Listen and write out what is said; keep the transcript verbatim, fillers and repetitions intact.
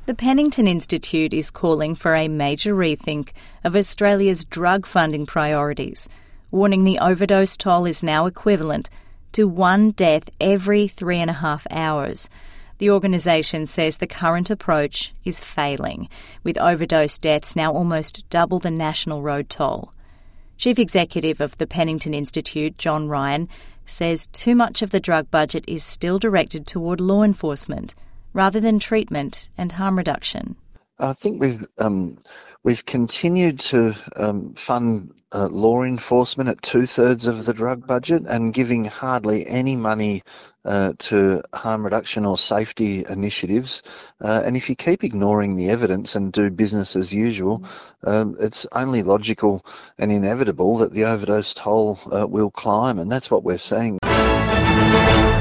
The Pennington Institute is calling for a major rethink of Australia's drug funding priorities, warning the overdose toll is now equivalent to one death every three and a half hours. The organisation says the current approach is failing, with overdose deaths now almost double the national road toll. Chief Executive of the Pennington Institute, John Ryan, says too much of the drug budget is still directed toward law enforcement rather than treatment and harm reduction. I think we've um, we've continued to um, fund uh, law enforcement at two-thirds of the drug budget and giving hardly any money uh, to harm reduction or safety initiatives. Uh, and if you keep ignoring the evidence and do business as usual, um, it's only logical and inevitable that the overdose toll uh, will climb, and that's what we're seeing.